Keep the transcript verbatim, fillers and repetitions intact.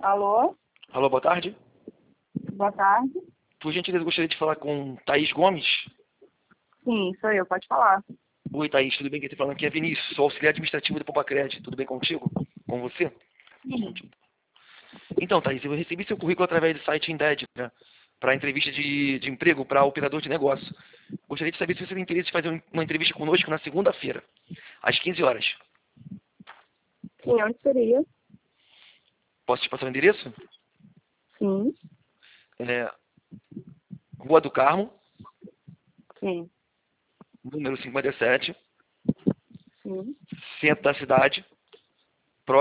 Alô? Alô, boa tarde. Boa tarde. Por gentileza, eu gostaria de falar com Thaís Gomes. Sim, sou eu, pode falar. Oi, Thaís, tudo bem? Quem está falando aqui é Vinícius, sou auxiliar administrativo do Popacred. Tudo bem contigo? Com você? Sim. Então, Thaís, eu recebi seu currículo através do site Indeed, né, para entrevista de, de emprego para operador de negócio. Gostaria de saber se você tem interesse em fazer um- uma entrevista conosco na segunda-feira, às quinze horas. Sim, onde seria? Posso te passar o endereço? Sim, É, Rua do Carmo, sim, número cinquenta e sete, sim, centro da cidade,